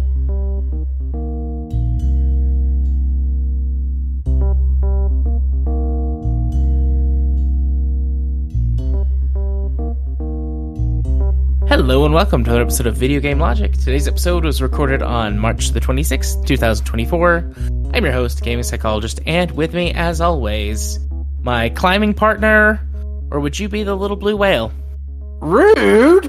Hello and welcome to another episode of Video Game Logic. Today's episode was recorded on March the 26th, 2024. I'm your host, gaming psychologist, and with me, as always, my climbing partner, or would you be the little blue whale? Rude!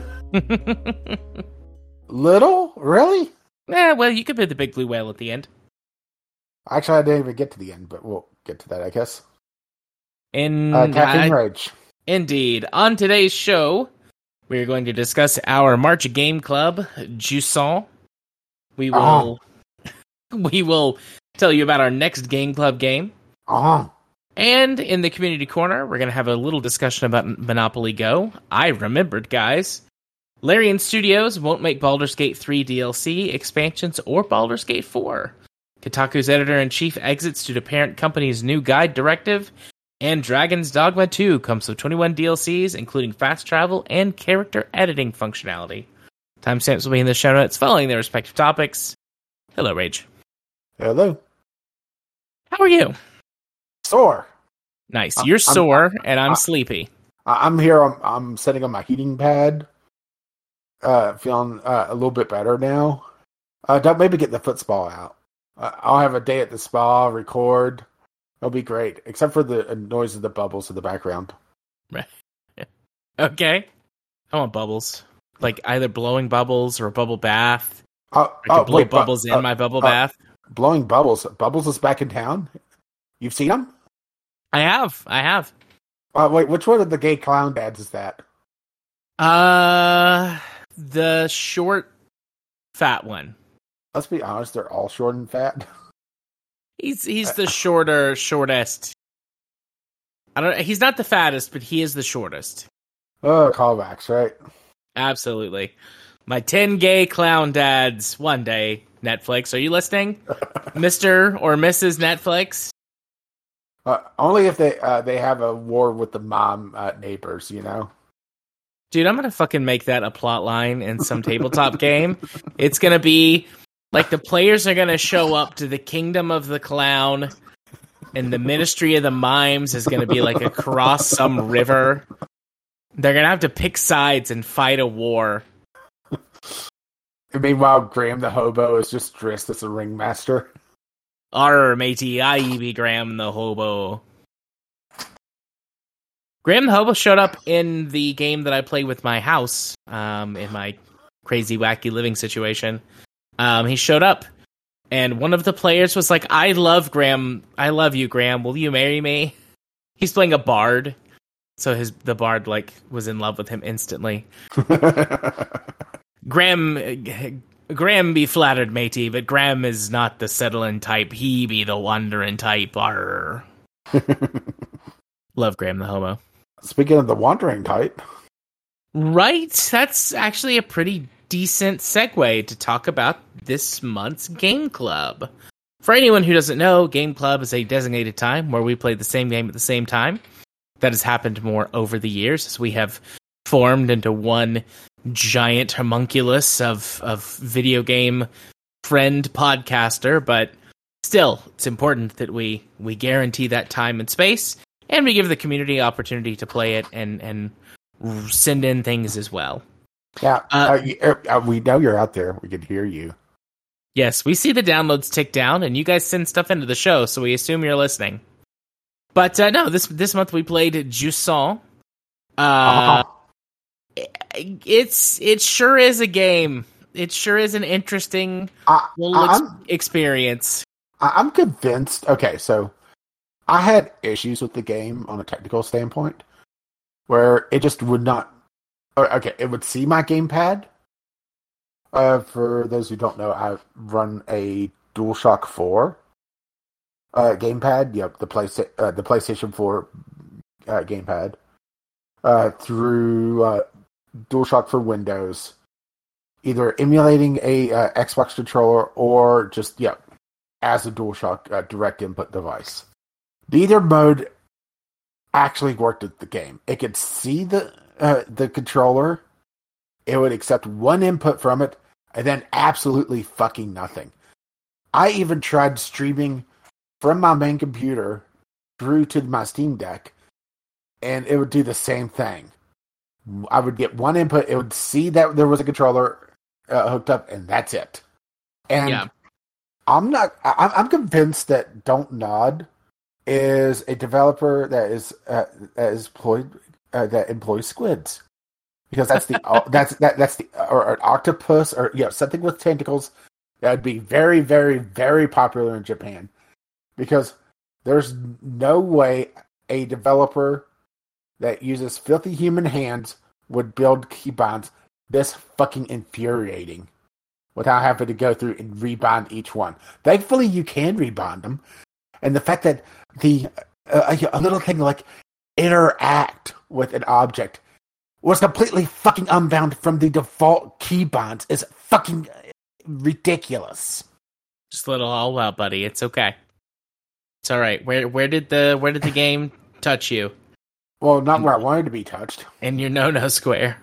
Little? Really? Yeah, well, you could be the big blue whale at the end. Actually, I didn't even get to the end, but we'll get to that, I guess. Caffeine Rage. Indeed. On today's show, we are going to discuss our March Game Club, Jusant. We will tell you about our next Game Club game. And in the Community Corner, we're going to have a little discussion about Monopoly Go. I remembered, guys. Larian Studios won't make Baldur's Gate 3 DLC, expansions, or Baldur's Gate 4. Kotaku's editor-in-chief exits due to parent company's new guide directive. And Dragon's Dogma 2 comes with 21 DLCs, including fast travel and character editing functionality. Timestamps will be in the show notes following their respective topics. Hello, Rage. Hello. How are you? Sore. Nice. You're sore, and I'm sleepy. I'm here. I'm sitting on my heating pad. Feeling a little bit better now. Don't maybe get the foot spa out. I'll have a day at the spa, record. It'll be great, except for the noise of the bubbles in the background. Right. Okay. I want bubbles. Like either blowing bubbles or a bubble bath. I can blow bubbles in my bubble bath. Blowing bubbles. Bubbles is back in town. You've seen them? I have. Wait, which one of the gay clown dads is that? The short, fat one. Let's be honest, they're all short and fat. He's the shortest. He's not the fattest, but he is the shortest. Oh, callbacks, right? Absolutely. My 10 gay clown dads one day. Netflix, are you listening? Mr. or Mrs. Netflix? Only if they have a war with the mom neighbors, you know? Dude, I'm gonna fucking make that a plot line in some tabletop game. It's gonna be like the players are gonna show up to the kingdom of the clown, and the ministry of the mimes is gonna be like across some river. They're gonna have to pick sides and fight a war. And meanwhile, Graham the hobo is just dressed as a ringmaster. Arr, matey, I be Graham the hobo. Graham the hobo showed up in the game that I play with my house, in my crazy, wacky living situation. He showed up, and one of the players was like, I love you, Graham, will you marry me? He's playing a bard, so the bard, was in love with him instantly. Graham be flattered, matey, but Graham is not the settling type, he be the wandering type, arr. Love Graham the hobo. Speaking of the wandering type. Right, that's actually a pretty decent segue to talk about this month's Game Club. For anyone who doesn't know, Game Club is a designated time where we play the same game at the same time. That has happened more over the years as we have formed into one giant homunculus of video game friend podcaster, but still, it's important that we guarantee that time and space, and we give the community opportunity to play it and send in things as well. Yeah, we know you're out there. We can hear you. Yes, we see the downloads tick down, and you guys send stuff into the show, so we assume you're listening. But no, this month we played Jusant. It sure is a game. It sure is an interesting experience. I'm convinced. Okay, so I had issues with the game on a technical standpoint, where it just would not. Okay, it would see my gamepad. For those who don't know, I run a DualShock 4 gamepad. Yep, the PlayStation 4 gamepad through DualShock for Windows, either emulating a Xbox controller or just as a DualShock direct input device. Neither mode actually worked with the game. It could see the controller. It would accept one input from it, and then absolutely fucking nothing. I even tried streaming from my main computer through to my Steam Deck, and it would do the same thing. I would get one input, it would see that there was a controller hooked up, and that's it. And I'm convinced that Don't Nod is a developer that employs squids, because that's the or an octopus, or something with tentacles that would be very, very, very popular in Japan, because there's no way a developer that uses filthy human hands would build keybinds this fucking infuriating without having to go through and rebind each one. Thankfully, you can rebind them, and the fact that a little thing like interact with an object was completely fucking unbound from the default keybinds is fucking ridiculous. Just let it all out, buddy. It's okay. It's all right. Where did the game touch you? Well, not where I wanted to be touched. In your no square.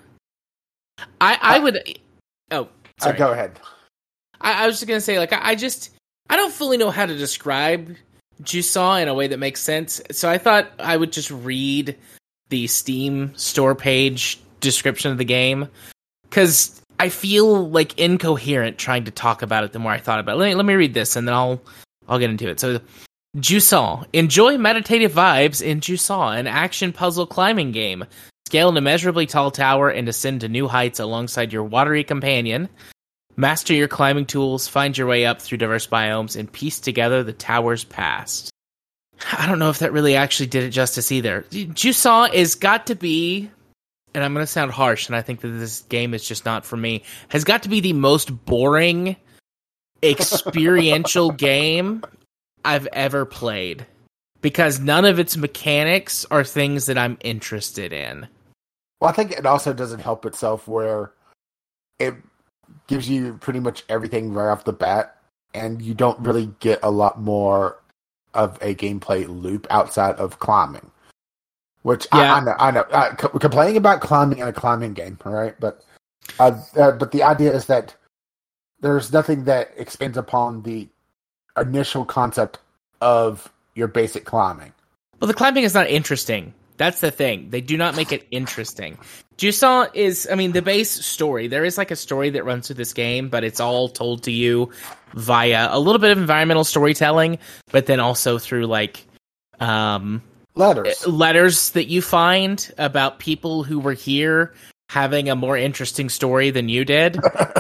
I would. Oh, sorry. Go ahead. I was just gonna say, like, I don't fully know how to describe Jusant in a way that makes sense, so I thought I would just read the Steam store page description of the game, because I feel like incoherent trying to talk about it the more I thought about it. Let me read this, and then I'll get into it. So, Jusant. Enjoy meditative vibes in Jusant, an action puzzle climbing game. Scale an immeasurably tall tower and ascend to new heights alongside your watery companion. Master your climbing tools, find your way up through diverse biomes, and piece together the tower's past. I don't know if that really actually did it justice either. Jusant is got to be, and I'm going to sound harsh, and I think that this game is just not for me, has got to be the most boring experiential game I've ever played, because none of its mechanics are things that I'm interested in. Well, I think it also doesn't help itself where it gives you pretty much everything right off the bat, and you don't really get a lot more of a gameplay loop outside of climbing. Which I know. Complaining about climbing in a climbing game, all right? But the idea is that there's nothing that expands upon the initial concept of your basic climbing. Well, the climbing is not interesting. That's the thing. They do not make it interesting. Jusant is, the base story. There is like a story that runs through this game, but it's all told to you via a little bit of environmental storytelling, but then also through like letters that you find about people who were here having a more interesting story than you did.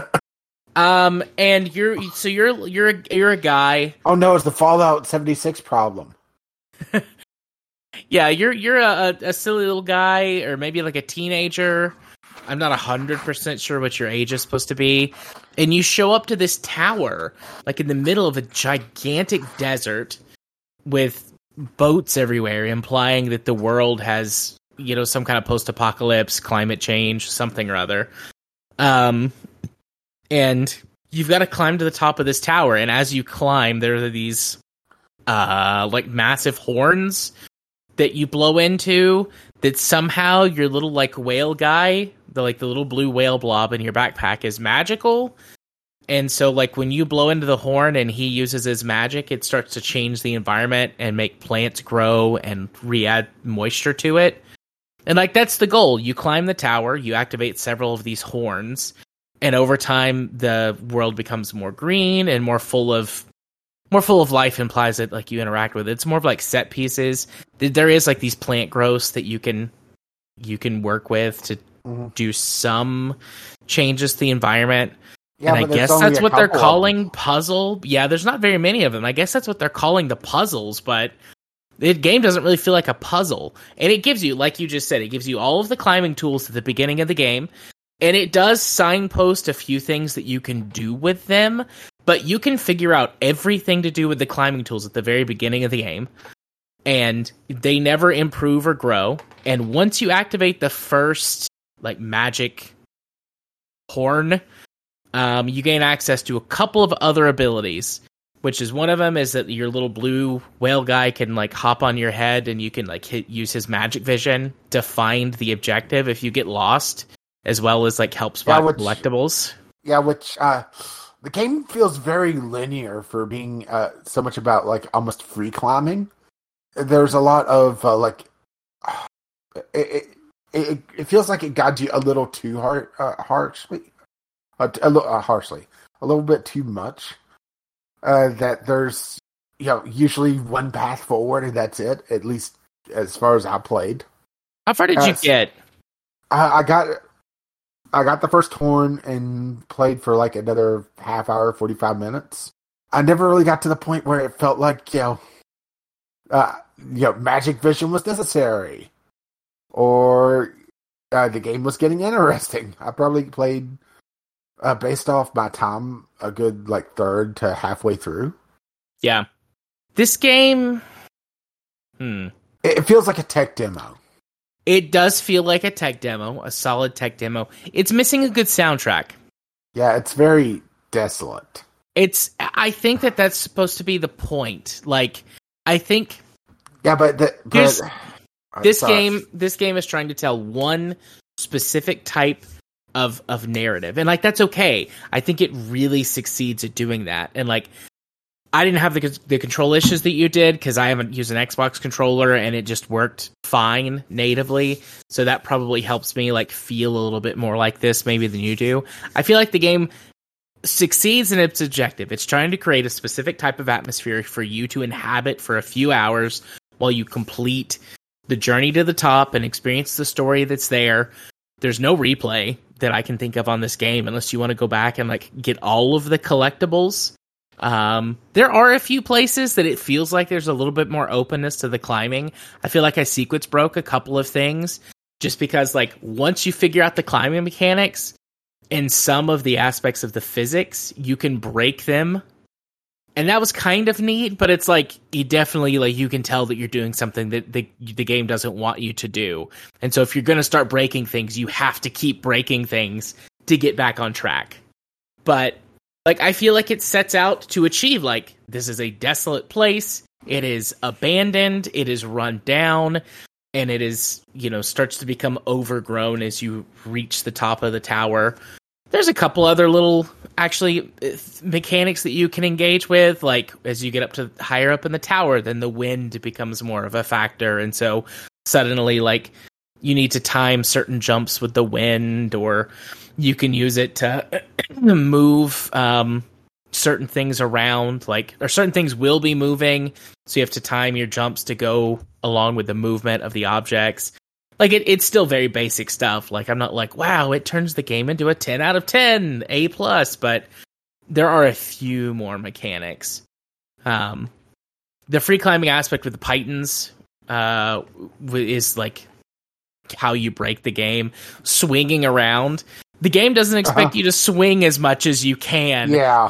And you're a guy. Oh no, it's the Fallout 76 problem. Yeah, you're a silly little guy, or maybe like a teenager. I'm not 100% sure what your age is supposed to be. And you show up to this tower, like in the middle of a gigantic desert with boats everywhere, implying that the world has, some kind of post-apocalypse, climate change, something or other. And you've got to climb to the top of this tower, and as you climb, there are these like massive horns that you blow into, that somehow your little like whale guy, the little blue whale blob in your backpack, is magical. And so like when you blow into the horn and he uses his magic, it starts to change the environment and make plants grow and re-add moisture to it. And like that's the goal. You climb the tower, you activate several of these horns, and over time the world becomes more green and more full of life, implies that like you interact with it. It's more of like set pieces. There is like these plant growths that you can work with to do some changes to the environment. Yeah, and I guess that's what they're calling puzzle. Yeah, there's not very many of them. I guess that's what they're calling the puzzles, but the game doesn't really feel like a puzzle. And it gives you, like you just said, it gives you all of the climbing tools at the beginning of the game. And it does signpost a few things that you can do with them, but you can figure out everything to do with the climbing tools at the very beginning of the game. And they never improve or grow. And once you activate the first like magic horn, you gain access to a couple of other abilities, which is one of them is that your little blue whale guy can like hop on your head, and you can like use his magic vision to find the objective if you get lost, as well as like help spot collectibles. Yeah, which the game feels very linear for being so much about like almost free climbing. There's a lot of it feels like it got you a little too harshly, harshly, a little bit too much. That there's usually one path forward and that's it. At least as far as I played. How far did you get? I got the first horn and played for like another half hour, 45 minutes. I never really got to the point where it felt like magic vision was necessary, or the game was getting interesting. I probably played, based off my time, a good like third to halfway through. Yeah, this game, it feels like a tech demo. It does feel like a tech demo, a solid tech demo. It's missing a good soundtrack. Yeah, it's very desolate. I think that's supposed to be the point. Like, I think. Yeah, but this game is trying to tell one specific type of narrative, and like that's okay. I think it really succeeds at doing that, and like. I didn't have the control issues that you did because I haven't used an Xbox controller and it just worked fine natively. So that probably helps me like feel a little bit more like this maybe than you do. I feel like the game succeeds in its objective. It's trying to create a specific type of atmosphere for you to inhabit for a few hours while you complete the journey to the top and experience the story that's there. There's no replay that I can think of on this game unless you want to go back and like get all of the collectibles. There are a few places that it feels like there's a little bit more openness to the climbing. I feel like I sequence broke a couple of things just because like once you figure out the climbing mechanics and some of the aspects of the physics, you can break them. And that was kind of neat, but it's like you definitely like you can tell that you're doing something that the game doesn't want you to do. And so if you're going to start breaking things, you have to keep breaking things to get back on track. But like, I feel like it sets out to achieve, like, this is a desolate place, it is abandoned, it is run down, and it is, starts to become overgrown as you reach the top of the tower. There's a couple other little, actually, mechanics that you can engage with, like, as you get up to higher up in the tower, then the wind becomes more of a factor, and so suddenly, like, you need to time certain jumps with the wind, or you can use it to move certain things around, or certain things will be moving, so you have to time your jumps to go along with the movement of the objects. Like, it's still very basic stuff. Like, I'm not like, wow, it turns the game into a 10 out of 10, A+, but there are a few more mechanics. The free climbing aspect with the Pythons is, like, how you break the game. Swinging around. The game doesn't expect you to swing as much as you can. Yeah.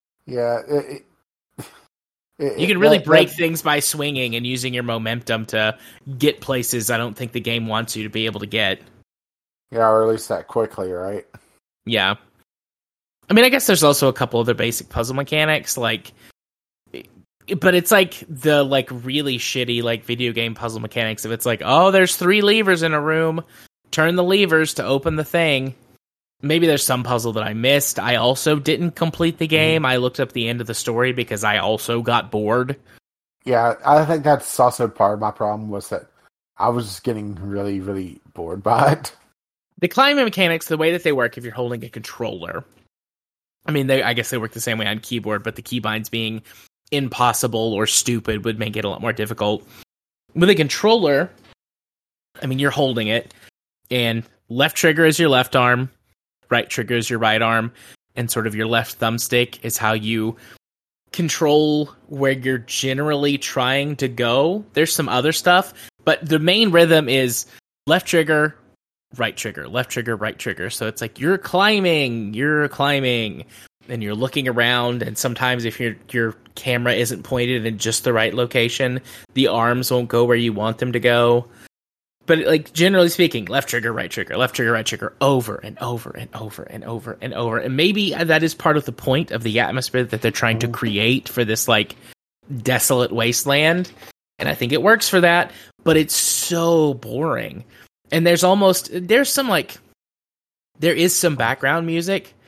You can really break things by swinging and using your momentum to get places I don't think the game wants you to be able to get. Yeah, or at least that quickly, right? Yeah. I mean, I guess there's also a couple other basic puzzle mechanics, but it's like the really shitty video game puzzle mechanics. If it's like, oh, there's 3 levers in a room, turn the levers to open the thing. Maybe there's some puzzle that I missed. I also didn't complete the game. I looked up the end of the story because I also got bored. Yeah, I think that's also part of my problem was that I was just getting really, really bored by it. The climbing mechanics, the way that they work if you're holding a controller, I mean, I guess they work the same way on keyboard, but the keybinds being impossible or stupid would make it a lot more difficult. With a controller, I mean, you're holding it, and left trigger is your left arm, right trigger is your right arm, and sort of your left thumbstick is how you control where you're generally trying to go. There's some other stuff, but the main rhythm is left trigger, right trigger, left trigger, right trigger. So it's like you're climbing, and you're looking around, and sometimes if your camera isn't pointed in just the right location, the arms won't go where you want them to go. But generally speaking, left trigger, right trigger, over and over and over and over and over. And maybe that is part of the point of the atmosphere that they're trying to create for this desolate wasteland. And I think it works for that, but it's so boring. And there is some background music,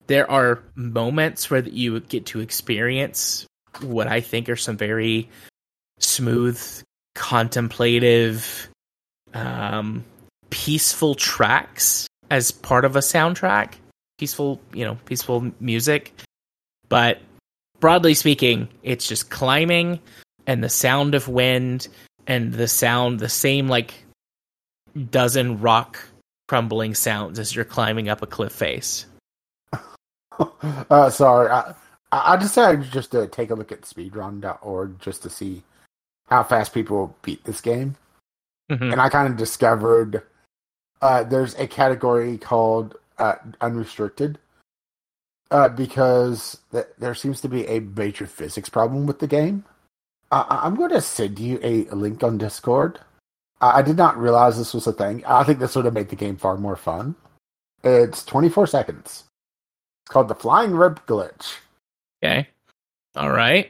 there are moments where you get to experience what I think are some very smooth, contemplative, peaceful tracks as part of a soundtrack. Peaceful music. But broadly speaking, it's just climbing and the sound of wind and the same like dozen rock crumbling sounds as you're climbing up a cliff face. Sorry, I decided just to take a look at speedrun.org just to see how fast people beat this game. Mm-hmm. And I kind of discovered there's a category called unrestricted because there seems to be a major physics problem with the game. I'm going to send you a link on Discord. I did not realize this was a thing. I think this would have made the game far more fun. It's 24 seconds. It's called the Flying Rope Glitch. Okay. All right.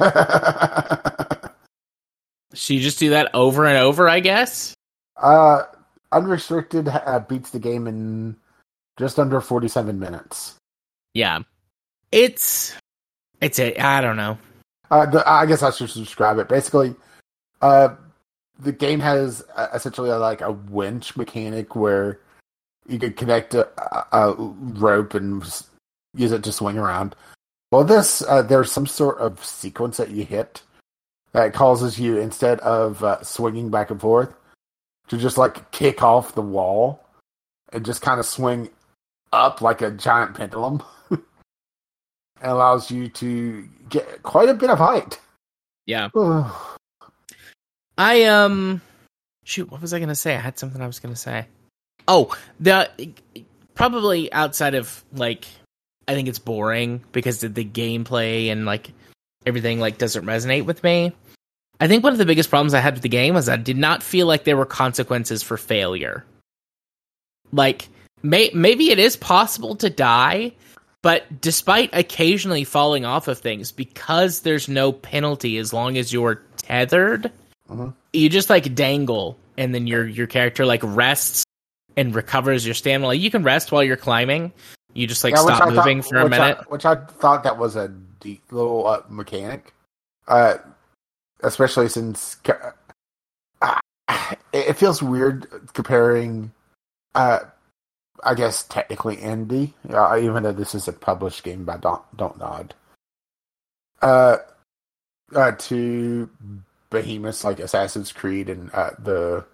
So you just do that over and over, I guess? Unrestricted beats the game in just under 47 minutes. Yeah. I don't know. I guess I should describe it. Basically, the game has essentially like a winch mechanic where you could connect a rope and use it to swing around. Well, there's some sort of sequence that you hit that causes you, instead of swinging back and forth, to just like kick off the wall and just kind of swing up like a giant pendulum. It allows you to get quite a bit of height. Yeah. Shoot, what was I going to say? I had something I was going to say. Oh, probably outside of, like, I think it's boring because the gameplay and, like, everything, like, doesn't resonate with me. I think one of the biggest problems I had with the game was I did not feel like there were consequences for failure. Like, maybe it is possible to die, but despite occasionally falling off of things, because there's no penalty as long as you're tethered, you just, like, dangle, and then your character, like, rests and recovers your stamina. Like, you can rest while you're climbing. You just, like, stop moving for a minute. Which I thought that was a deep little mechanic. Especially since it feels weird comparing, I guess, technically indie, even though this is a published game by Don't Nod, to behemoths like Assassin's Creed and the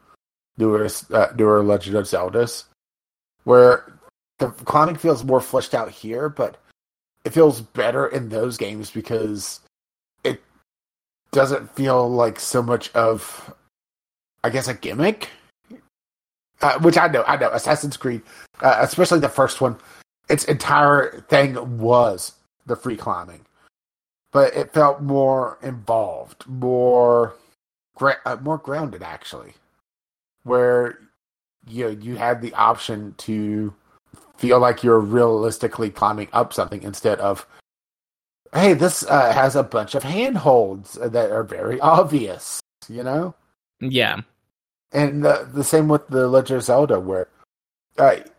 newer Legend of Zeldas, where the climbing feels more fleshed out here, but it feels better in those games because it doesn't feel like so much of, I guess, a gimmick. Which I know, Assassin's Creed, especially the first one, its entire thing was the free climbing. But it felt more involved, more grounded, actually. Where you had the option to feel like you're realistically climbing up something instead of, hey, this has a bunch of handholds that are very obvious, you know? Yeah. And the same with the Legend of Zelda, where it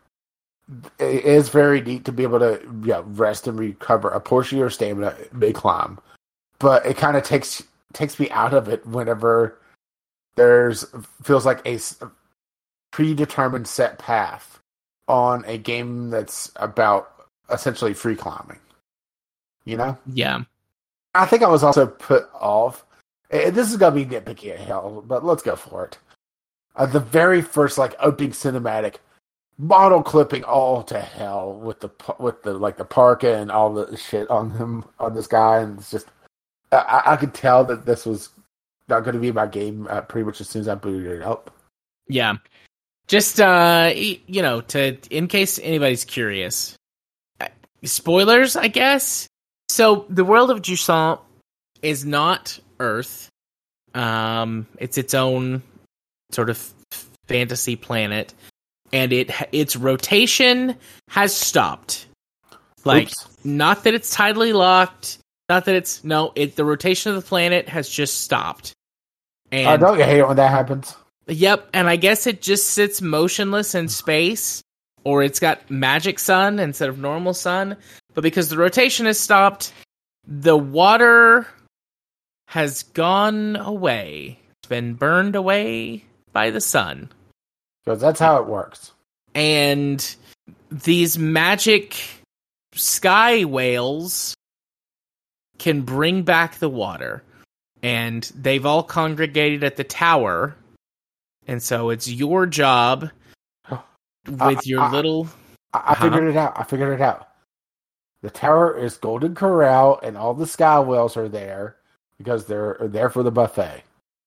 is very neat to be able to rest and recover a portion of your stamina mid-climb. But it kind of takes me out of it whenever feels like a predetermined set path on a game that's about essentially free climbing. You know? Yeah. I think I was also put off. This is going to be nitpicky as hell, but let's go for it. The very first opening cinematic, model clipping all to hell with the parka and all the shit on this guy, and it's just I could tell that this was not going to be my game pretty much as soon as I booted it up. Yeah. Just in case anybody's curious, spoilers, I guess. So the world of Jusant is not Earth. It's its own sort of fantasy planet, and its rotation has stopped. Not that it's tidally locked. Not that the rotation of the planet has just stopped. And don't you hate it when that happens? Yep, and I guess it just sits motionless in space, or it's got magic sun instead of normal sun. But because the rotation has stopped, the water has gone away. It's been burned away by the sun. Because that's how it works. And these magic sky whales can bring back the water. And they've all congregated at the tower. And so it's your job with your little... I figured it out. The tower is Golden Corral, and all the sky whales are there because they're there for the buffet.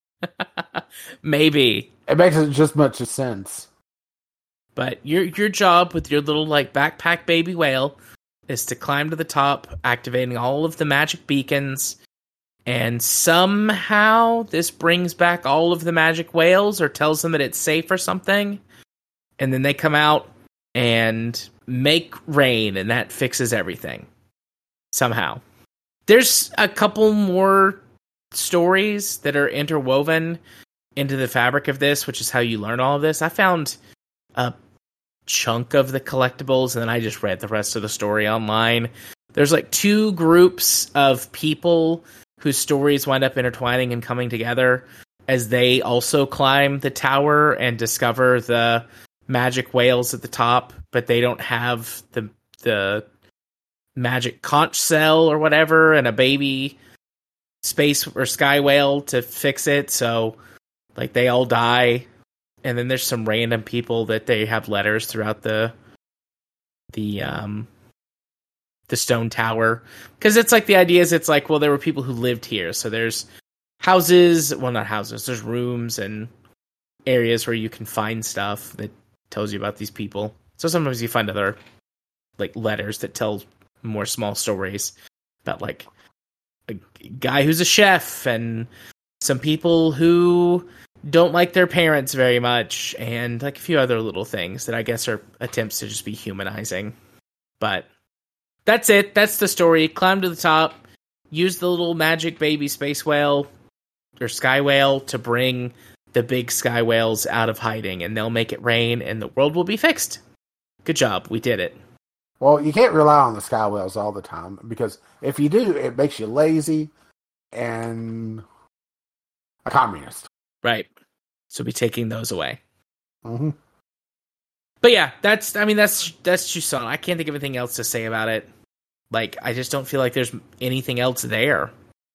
Maybe. It makes just much sense. But your job with your little like backpack baby whale is to climb to the top, activating all of the magic beacons, and somehow this brings back all of the magic whales or tells them that it's safe or something. And then they come out and make rain, and that fixes everything. Somehow. There's a couple more stories that are interwoven into the fabric of this, which is how you learn all of this. I found a chunk of the collectibles, and then I just read the rest of the story online. There's like two groups of people whose stories wind up intertwining and coming together as they also climb the tower and discover the magic whales at the top, but they don't have the magic conch shell or whatever, and a baby space or sky whale to fix it. So like they all die, and then there's some random people that they have letters throughout the stone tower, because it's like the idea is it's like, well, there were people who lived here, so there's houses, well, not houses, there's rooms and areas where you can find stuff that tells you about these people. So sometimes you find other like letters that tell more small stories about like a guy who's a chef and some people who don't like their parents very much, and like a few other little things that I guess are attempts to just be humanizing. But that's it. That's the story. Climb to the top. Use the little magic baby space whale or sky whale to bring the big sky whales out of hiding, and they'll make it rain, and the world will be fixed. Good job. We did it. Well, you can't rely on the sky whales all the time, because if you do, it makes you lazy and a communist. Right. So be taking those away. Mm-hmm. But yeah, that's Chusan. I can't think of anything else to say about it. Like, I just don't feel like there's anything else there.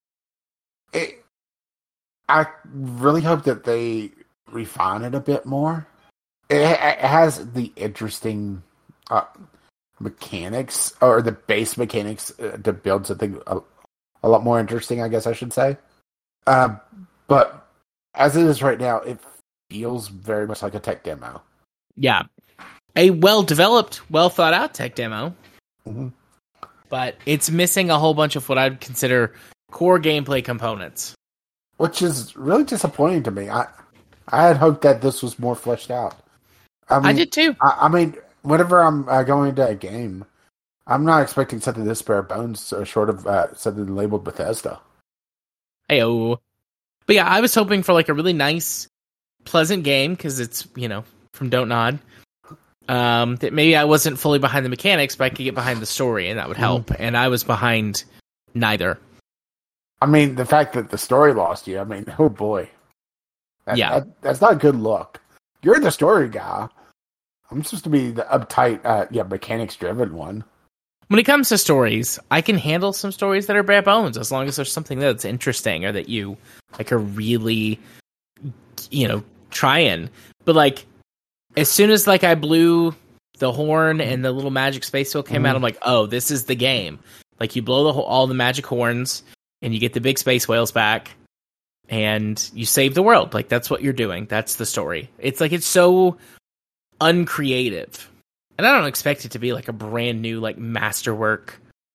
I really hope that they refine it a bit more. It has the interesting mechanics, or the base mechanics to build something a lot more interesting, I guess I should say. But as it is right now, it feels very much like a tech demo. Yeah. A well-developed, well-thought-out tech demo. Mm-hmm. But it's missing a whole bunch of what I'd consider core gameplay components. Which is really disappointing to me. I had hoped that this was more fleshed out. I did too. I mean, whenever I'm going into a game, I'm not expecting something this bare bones, short of something labeled Bethesda. Heyo. But yeah, I was hoping for like a really nice, pleasant game, because it's, from Don't Nod. That maybe I wasn't fully behind the mechanics, but I could get behind the story, and that would help. Mm. And I was behind neither. I mean, the fact that the story lost you, I mean, oh boy. That's not a good look. You're the story guy. I'm supposed to be the uptight, mechanics-driven one. When it comes to stories, I can handle some stories that are bare bones, as long as there's something that's interesting, or that you, like, are really, trying. But, like, as soon as, like, I blew the horn and the little magic space wheel came out, I'm like, oh, this is the game. Like, you blow all the magic horns, and you get the big space whales back, and you save the world. Like, that's what you're doing. That's the story. It's like, it's so uncreative. And I don't expect it to be like a brand new, like, masterwork,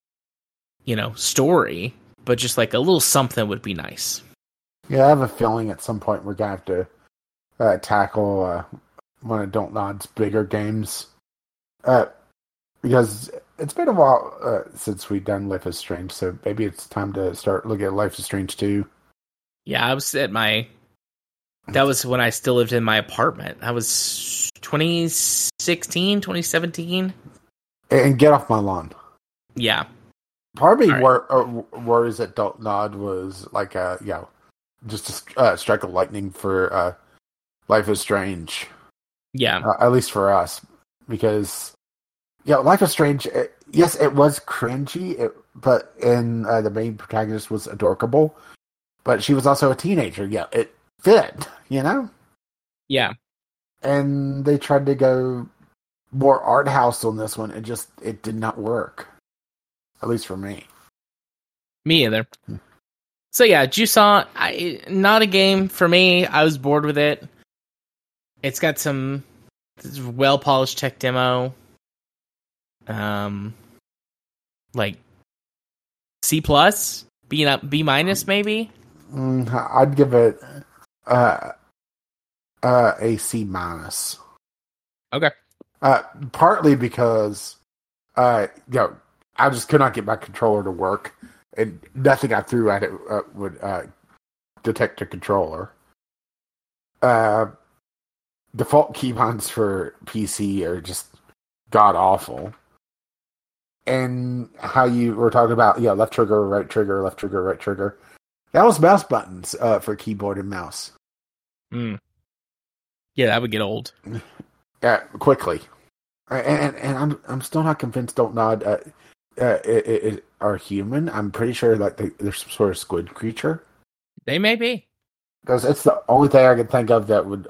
story. But just like a little something would be nice. Yeah, I have a feeling at some point we're going to have to tackle one of Don't Nod's bigger games. Because it's been a while since we've done Life is Strange, so maybe it's time to start looking at Life is Strange 2. Yeah, I was at my That was when I still lived in my apartment. That was 2016, 2017. And get off my lawn. Yeah. Part of me worries that Don't Nod was like just a strike of lightning for Life is Strange. Yeah. At least for us. Because, Life is Strange, yes, it was cringy, but the main protagonist was adorable. But she was also a teenager. Yeah, it fit, Yeah. And they tried to go more art house on this one. It did not work. At least for me. Me either. So yeah, Jusant, not a game for me. I was bored with it. It's got some well-polished tech demo. Like C+, B minus maybe? I'd give it a C minus. Okay. Partly because I just could not get my controller to work, and nothing I threw at it would detect a controller. Default keybinds for PC are just god awful. And how you were talking about, left trigger, right trigger, left trigger, right trigger. That was mouse buttons for keyboard and mouse. Yeah, that would get old. Quickly. And I'm still not convinced Don't Nod are human. I'm pretty sure like they're some sort of squid creature. They may be. Because it's the only thing I can think of that would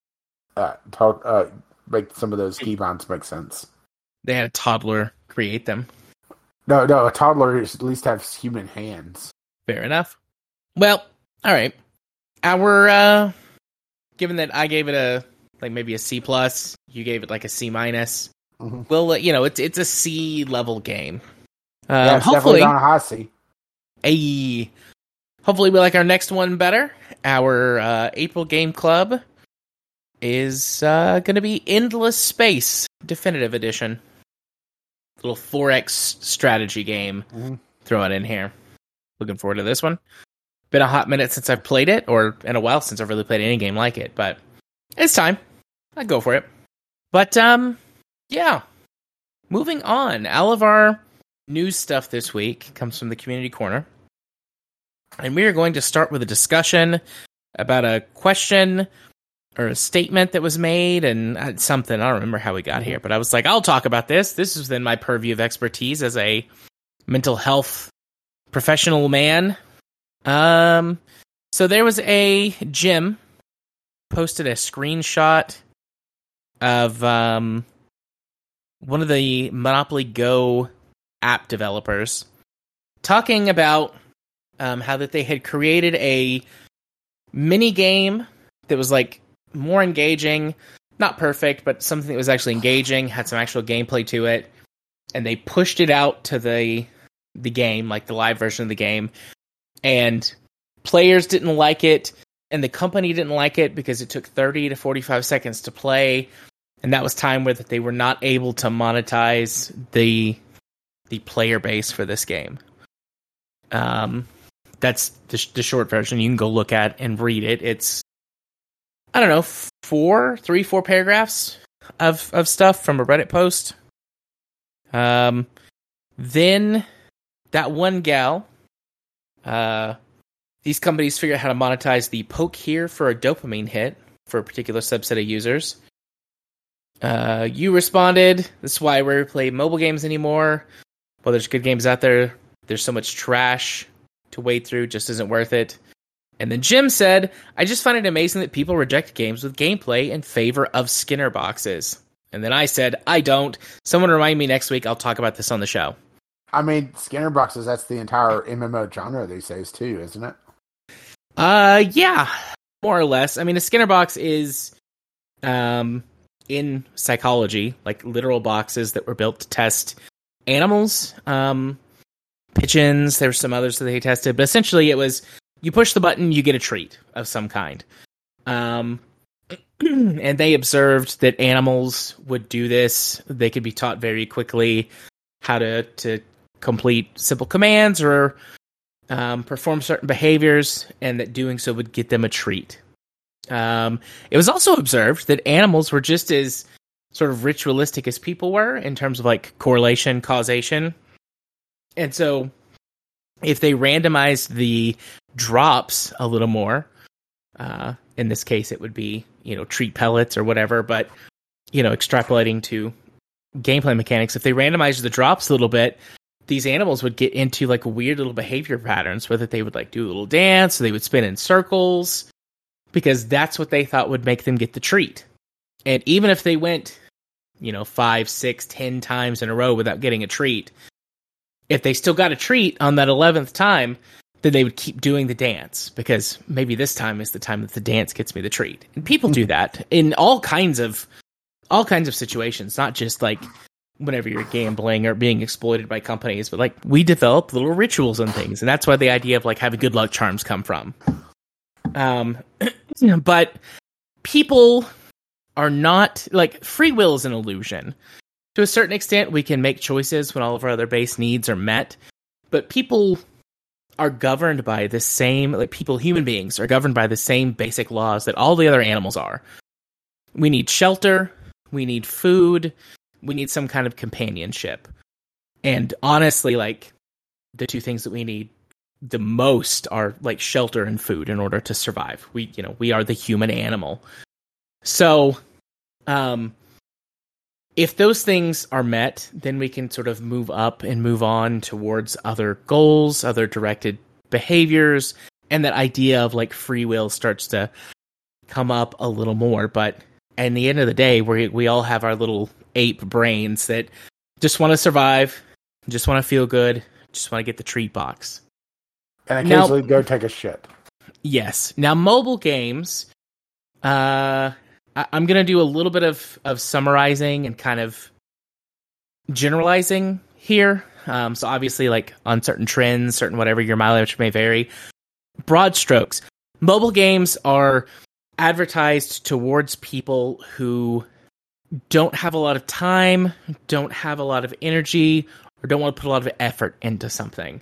make some of those keybinds make sense. They had a toddler create them. No, a toddler at least has human hands. Fair enough. Well, all right. Our given that I gave it maybe a C+, you gave it like a C-. Mm-hmm. Well, it's a C level game. It's hopefully definitely on a high C. Hopefully we like our next one better. Our April Game Club is going to be Endless Space Definitive Edition. Little 4X strategy game. Mm-hmm. Throw it in here. Looking forward to this one. Been a hot minute since I've played it, or in a while since I've really played any game like it, but it's time. I'd go for it. But, yeah. Moving on. All of our news stuff this week comes from the Community Corner. And we are going to start with a discussion about a question or a statement that was made and something. I don't remember how we got here, but I was like, I'll talk about this. This is within my purview of expertise as a mental health professional man. So there was a Jim posted a screenshot of one of the Monopoly Go app developers talking about how that they had created a mini game that was like more engaging, not perfect, but something that was actually engaging, had some actual gameplay to it, and they pushed it out to the game, like the live version of the game, and players didn't like it, and the company didn't like it because it took 30 to 45 seconds to play, and that was time where they were not able to monetize the player base for this game. That's the short version. You can go look at and read it. It's, I don't know, 4 paragraphs of stuff from a Reddit post. Then that one gal, these companies figure out how to monetize the poke here for a dopamine hit for a particular subset of users. You responded, this is why I rarely play mobile games anymore. Well, there's good games out there. There's so much trash to wade through, just isn't worth it. And then Jim said, I just find it amazing that people reject games with gameplay in favor of Skinner boxes. And then I said, I don't. Someone remind me next week. I'll talk about this on the show. I mean, Skinner boxes, that's the entire MMO genre these days too, isn't it? Yeah, more or less. I mean, a Skinner box is, in psychology, like literal boxes that were built to test animals, pigeons, there were some others that they tested, but essentially it was, you push the button, you get a treat of some kind. And they observed that animals would do this. They could be taught very quickly how to complete simple commands or perform certain behaviors, and that doing so would get them a treat. It was also observed that animals were just as sort of ritualistic as people were in terms of like correlation, causation. And so if they randomized the drops a little more, in this case it would be, treat pellets or whatever, but, extrapolating to gameplay mechanics, if they randomized the drops a little bit, these animals would get into like weird little behavior patterns, whether they would like do a little dance or they would spin in circles, because that's what they thought would make them get the treat. And even if they went, 5, 6, 10 times in a row without getting a treat, if they still got a treat on that 11th time, then they would keep doing the dance, because maybe this time is the time that the dance gets me the treat. And people do that in all kinds of situations, not just like whenever you're gambling or being exploited by companies, but like we develop little rituals and things. And that's why the idea of like having good luck charms come from. But people are not, like, free will is an illusion. To a certain extent, we can make choices when all of our other base needs are met, but people are governed by the same, like human beings are governed by the same basic laws that all the other animals are. We need shelter, we need food, we need some kind of companionship. And honestly, like, the two things that we need the most are like shelter and food in order to survive. We are the human animal. So, if those things are met, then we can sort of move up and move on towards other goals, other directed behaviors, and that idea of like free will starts to come up a little more. But at the end of the day, we all have our little ape brains that just want to survive, just want to feel good, just want to get the treat box. And occasionally go take a shit. Yes. Now, mobile games, I'm going to do a little bit of summarizing and kind of generalizing here. So obviously, like, on certain trends, certain whatever, your mileage may vary. Broad strokes. Mobile games are advertised towards people who don't have a lot of time, don't have a lot of energy, or don't want to put a lot of effort into something.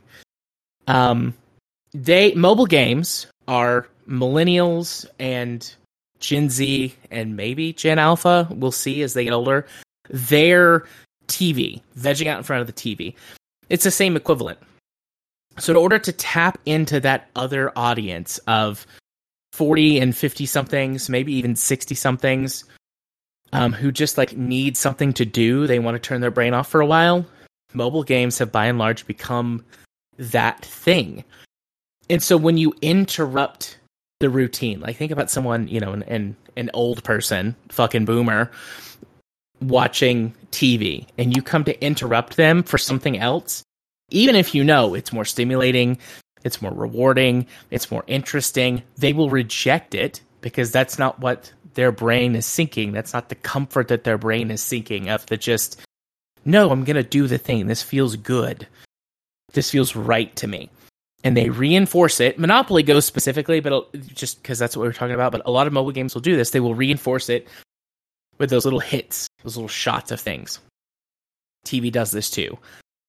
Mobile games are millennials and Gen Z and maybe Gen Alpha, we'll see as they get older, their TV, vegging out in front of the TV. It's the same equivalent. So in order to tap into that other audience of 40 and 50-somethings, maybe even 60-somethings, who just like need something to do, they want to turn their brain off for a while, mobile games have by and large become that thing. And so when you interrupt the routine, like think about someone, an old person, fucking boomer, watching TV, and you come to interrupt them for something else, even if it's more stimulating, it's more rewarding, it's more interesting, they will reject it because that's not what their brain is seeking. That's not the comfort that their brain is seeking of no, I'm going to do the thing. This feels good. This feels right to me. And they reinforce it. Monopoly goes specifically, but just because that's what we were talking about. But a lot of mobile games will do this. They will reinforce it with those little hits, those little shots of things. TV does this too.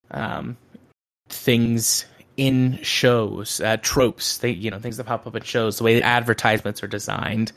Things in shows, tropes, things that pop up in shows, the way that advertisements are designed,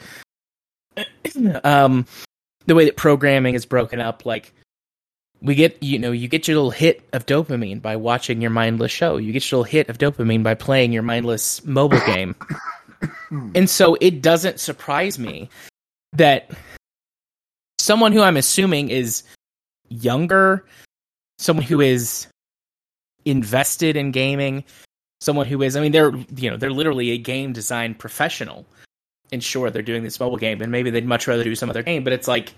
the way that programming is broken up, like, you get your little hit of dopamine by watching your mindless show. You get your little hit of dopamine by playing your mindless mobile game. And so it doesn't surprise me that someone who I'm assuming is younger, someone who is invested in gaming, someone who is, they're literally a game design professional. And sure, they're doing this mobile game, and maybe they'd much rather do some other game, but it's like,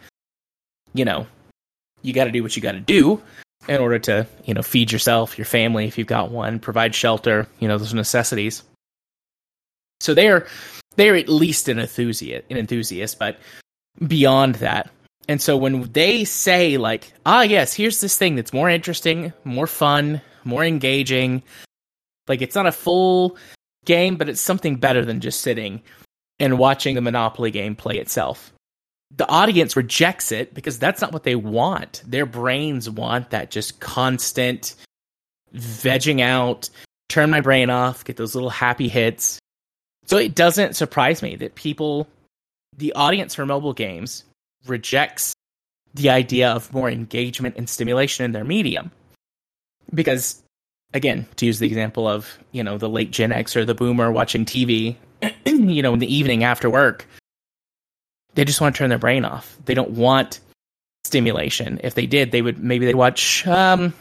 you got to do what you got to do in order to, feed yourself, your family, if you've got one, provide shelter, those necessities. So they're at least an enthusiast, but beyond that. And so when they say like, yes, here's this thing that's more interesting, more fun, more engaging, like it's not a full game, but it's something better than just sitting and watching the Monopoly game play itself. The audience rejects it because that's not what they want. Their brains want that just constant vegging out, turn my brain off, get those little happy hits. So it doesn't surprise me that people the audience for mobile games rejects the idea of more engagement and stimulation in their medium. Because, again, to use the example of, the late Gen X or the boomer watching TV, in the evening after work, they just want to turn their brain off. They don't want stimulation. If they did, they'd watch, some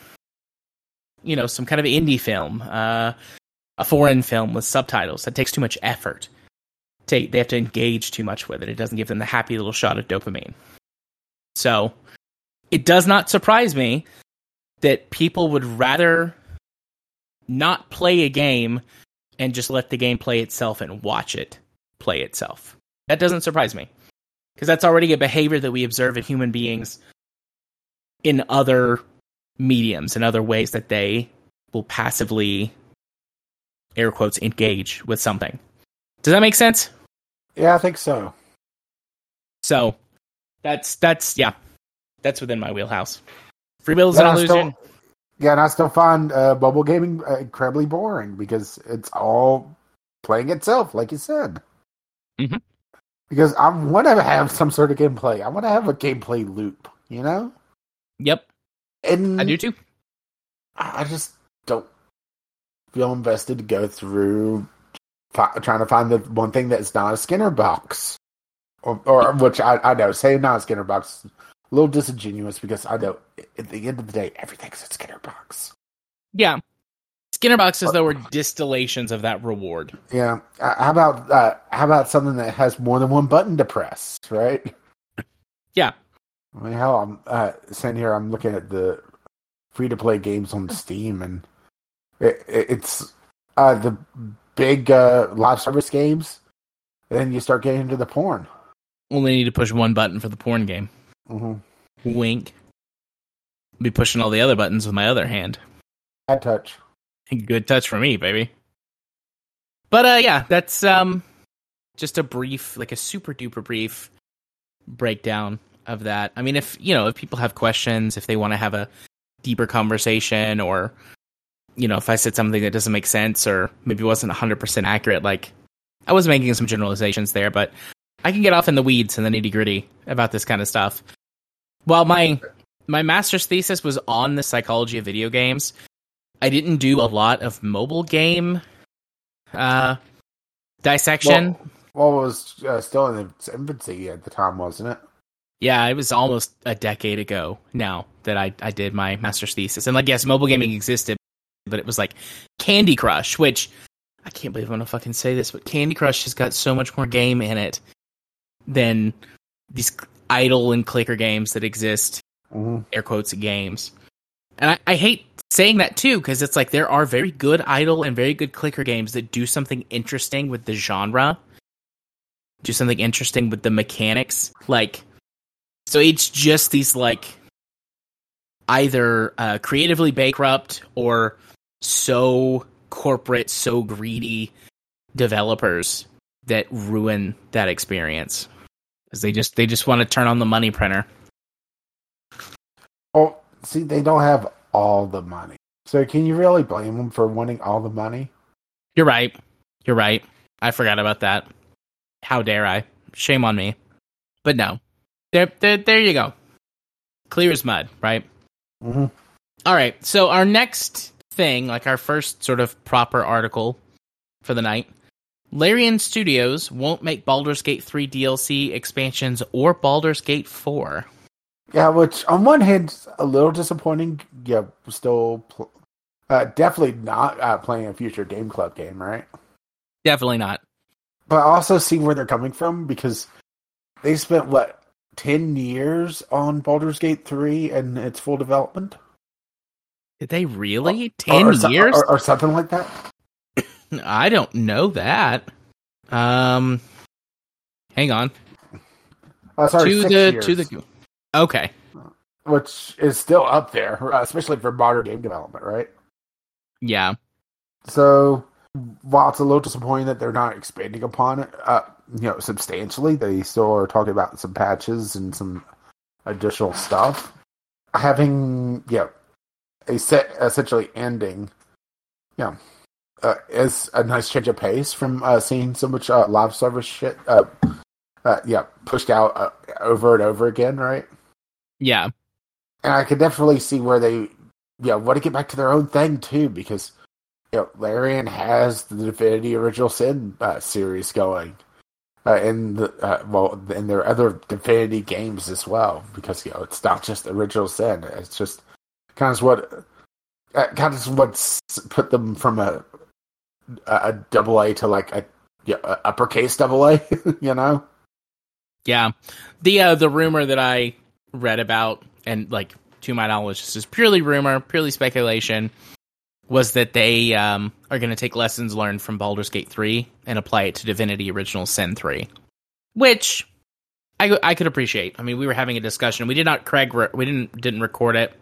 kind of indie film, a foreign film with subtitles. That takes too much effort. They have to engage too much with it. It doesn't give them the happy little shot of dopamine. So, it does not surprise me that people would rather not play a game and just let the game play itself and watch it play itself. That doesn't surprise me. Because that's already a behavior that we observe in human beings in other mediums, in other ways that they will passively, air quotes, engage with something. Does that make sense? Yeah, I think so. So, that's within my wheelhouse. Free will is an illusion. And I still find mobile gaming incredibly boring because it's all playing itself, like you said. Mm-hmm. Because I want to have some sort of gameplay. I want to have a gameplay loop, Yep. And I do too. I just don't feel invested to go through trying to find the one thing that's not a Skinner box. Or which I know, saying not a Skinner box is a little disingenuous because I know at the end of the day, everything's a Skinner box. Yeah. Skinner boxes, though, were distillations of that reward. Yeah. How about something that has more than one button to press, right? Yeah. I mean, hell, I'm sitting here, I'm looking at the free-to-play games on Steam, and it's the big live service games, and then you start getting into the porn. Only need to push one button for the porn game. Mm-hmm. Wink. I'll be pushing all the other buttons with my other hand. Bad touch. Good touch for me, baby. But yeah, that's just a brief, like a super duper brief breakdown of that. I mean, if people have questions, if they want to have a deeper conversation, or if I said something that doesn't make sense or maybe wasn't 100% accurate, like I was making some generalizations there, but I can get off in the weeds and the nitty gritty about this kind of stuff. While my master's thesis was on the psychology of video games, I didn't do a lot of mobile game dissection. Well, it was still in its infancy at the time, wasn't it? Yeah, it was almost a decade ago now that I did my master's thesis. And yes, mobile gaming existed, but it was like Candy Crush, which I can't believe I'm going to fucking say this, but Candy Crush has got so much more game in it than these idle and clicker games that exist, air quotes, games. And I hate saying that too, because it's like there are very good idle and very good clicker games that do something interesting with the genre, do something interesting with the mechanics. So it's just these either creatively bankrupt or so corporate, so greedy developers that ruin that experience, because they just want to turn on the money printer. Oh, see, they don't have all the money, so can you really blame them for wanting all the money? You're right. I forgot about that. How dare I? Shame on me. But no, there you go. Clear as mud, right? Mm-hmm. All right. So our next thing, our first sort of proper article for the night, Larian Studios won't make Baldur's Gate 3 DLC expansions or Baldur's Gate 4. Yeah, which on one hand is a little disappointing. Yeah, still definitely not playing a future Game Club game, right? Definitely not. But I also see where they're coming from, because they spent 10 years on Baldur's Gate 3 and its full development. Did they really? 10 years? Or something like that? I don't know that. Hang on. Sorry, 6 years. Okay. Which is still up there, especially for modern game development, right? Yeah. So, while it's a little disappointing that they're not expanding upon it, substantially, they still are talking about some patches and some additional stuff. Having, a set essentially ending, is a nice change of pace from seeing so much live service shit pushed out over and over again, right? Yeah. And I could definitely see where they want to get back to their own thing too, because Larian has the Divinity Original Sin series going, in their other Divinity games as well, because it's not just Original Sin; it's just kind of what's put them from a double A to like a uppercase double A, Yeah, the rumor that I read about, and like to my knowledge, this is purely rumor, purely speculation, was that they are going to take lessons learned from Baldur's Gate 3 and apply it to Divinity Original Sin 3, which I could appreciate. I mean, we were having a discussion. We didn't record it.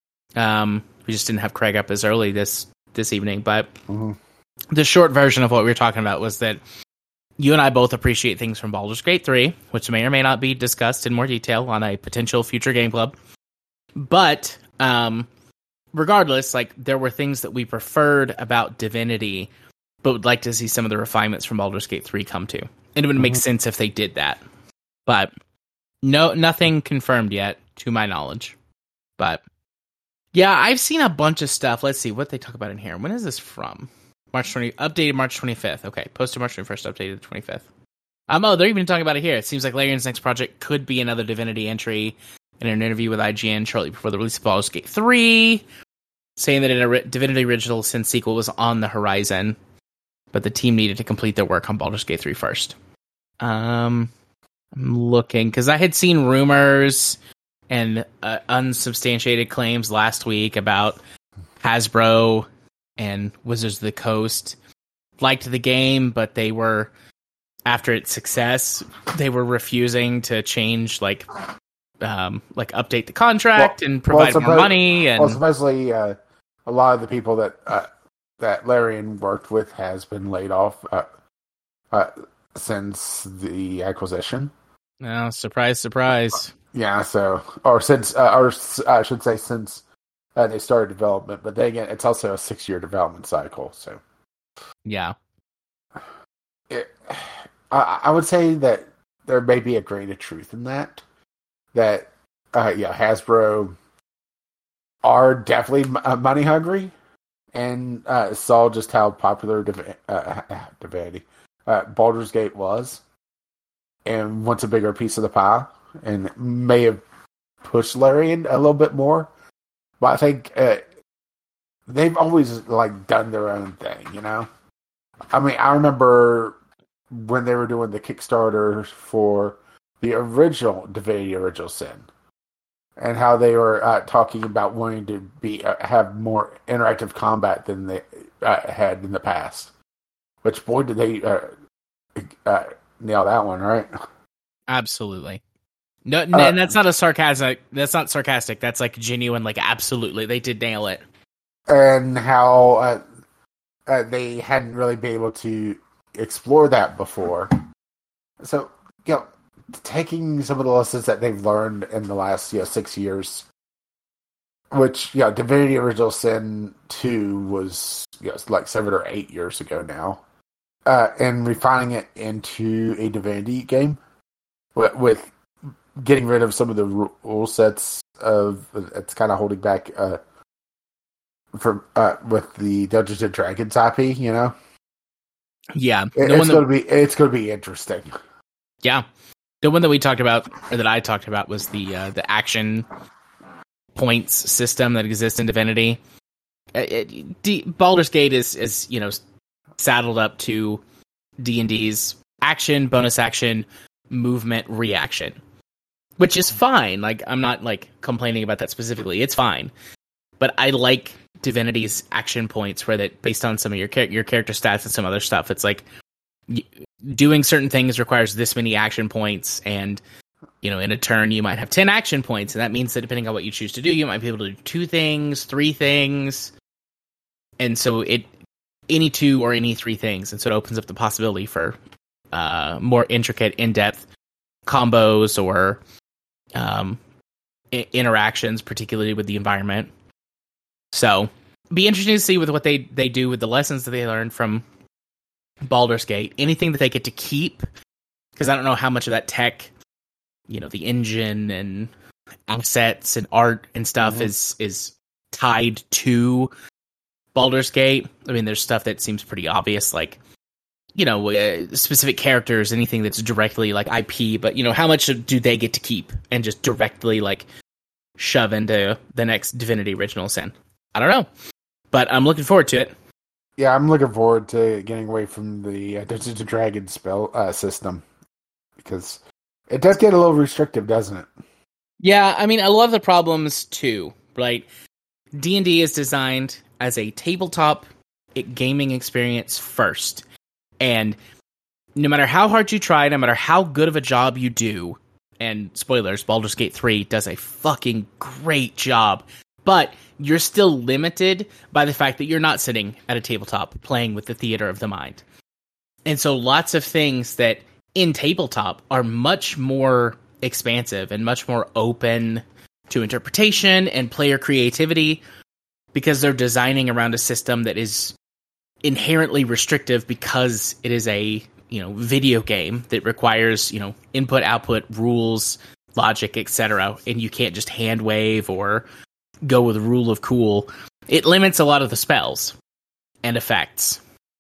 We just didn't have Craig up as early this evening, but the short version of what we were talking about was that you and I both appreciate things from Baldur's Gate 3, which may or may not be discussed in more detail on a potential future game club. But regardless, like, there were things that we preferred about Divinity, but would like to see some of the refinements from Baldur's Gate 3 come to. And it would make sense if they did that. But nothing confirmed yet, to my knowledge. But yeah, I've seen a bunch of stuff. Let's see what they talk about in here. When is this from? Updated March 25th. Okay, posted March 21st, updated the 25th. They're even talking about it here. It seems like Larian's next project could be another Divinity entry. In an interview with IGN shortly before the release of Baldur's Gate 3, saying that a Divinity Original Sin sequel was on the horizon, but the team needed to complete their work on Baldur's Gate 3 first. I'm looking, because I had seen rumors and unsubstantiated claims last week about Hasbro and Wizards of the Coast liked the game, but they were, after its success, they were refusing to change, update the contract and provide more money. And supposedly, a lot of the people that Larian worked with has been laid off since the acquisition. Oh, surprise, surprise. Yeah, since I should say since they started development. But then again, it's also a 6-year development cycle. So yeah, I would say that there may be a grain of truth in that. That Hasbro are definitely money hungry, and saw just how popular Divinity Baldur's Gate was, and wants a bigger piece of the pie, and may have pushed Larian a little bit more. But I think they've always done their own thing, I mean, I remember when they were doing the Kickstarter for the original Divinity Original Sin, and how they were talking about wanting to have more interactive combat than they had in the past. Which, boy, did they nail that one, right? Absolutely. No, and that's not sarcastic. That's not sarcastic. That's genuine. Absolutely, they did nail it. And how they hadn't really been able to explore that before. So, taking some of the lessons that they've learned in the last 6 years, which Divinity Original Sin 2 was 7 or 8 years ago now, and refining it into a Divinity game with getting rid of some of the rule sets of it's kind of holding back with the Dungeons and Dragons IP, Yeah, it's going to be interesting. Yeah. The one that we talked about, or that I talked about, was the action points system that exists in Divinity. Baldur's Gate is saddled up to D&D's action, bonus action, movement, reaction, which is fine. I'm not complaining about that specifically. It's fine, but I like Divinity's action points, where that based on some of your character stats and some other stuff, it's doing certain things requires this many action points, and in a turn you might have 10 action points, and that means that depending on what you choose to do, you might be able to do 2 things, 3 things, and so any 2 or any 3 things, and so it opens up the possibility for more intricate, in-depth combos or interactions, particularly with the environment. So be interesting to see with what they do with the lessons that they learned from Baldur's Gate. Anything that they get to keep because I don't know how much of that tech, the engine and assets and art and stuff is tied to Baldur's Gate. I mean, there's stuff that seems pretty obvious, like, specific characters, anything that's directly like IP, but how much do they get to keep and just directly like shove into the next Divinity Original Sin? I don't know, but I'm looking forward to it. Yeah, I'm looking forward to getting away from the Dungeons and Dragons spell system, because it does get a little restrictive, doesn't it? Yeah, I mean, I love the problems too, right? D&D is designed as a tabletop gaming experience first. And no matter how hard you try, no matter how good of a job you do, and spoilers, Baldur's Gate 3 does a fucking great job, but you're still limited by the fact that you're not sitting at a tabletop playing with the theater of the mind. And so lots of things that in tabletop are much more expansive and much more open to interpretation and player creativity, because they're designing around a system that is inherently restrictive because it is a video game that requires input, output, rules, logic, etc., and you can't just hand wave or go with rule of cool. It limits a lot of the spells and effects.